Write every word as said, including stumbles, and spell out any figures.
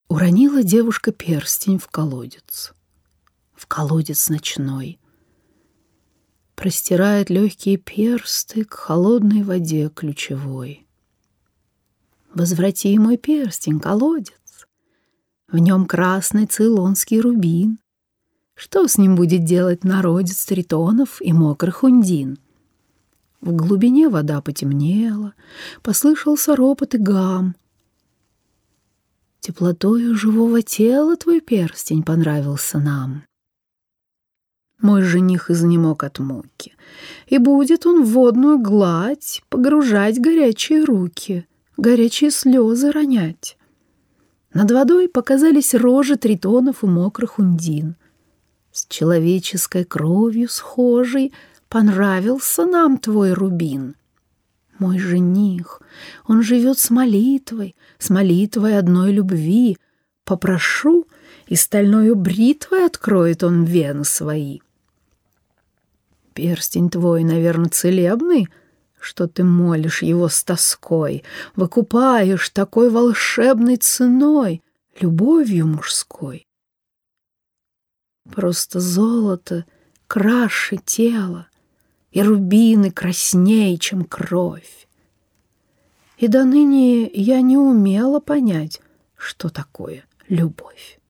Уронила девушка перстень в колодец, в колодец ночной. Простирает легкие персты к холодной воде ключевой. Возврати мой перстень, колодец, в нем красный цейлонский рубин. Что с ним будет делать народец тритонов и мокрых ундин? В глубине вода потемнела, послышался ропот и гам. Теплотою живого тела твой перстень понравился нам. Мой жених изнемог от муки, и будет он в водную гладь погружать горячие руки, горячие слезы ронять. Над водой показались рожи тритонов и мокрых ундин. С человеческой кровью схожей понравился нам твой рубин. Мой жених, он живет с молитвой, с молитвой одной любви. Попрошу, и стальною бритвой откроет он вены свои. Перстень твой, наверное, целебный, что ты молишь его с тоской, выкупаешь такой волшебной ценой, любовью мужской. Просто золото краше тела, и рубины красней, чем кровь. И до ныне я не умела понять, что такое любовь.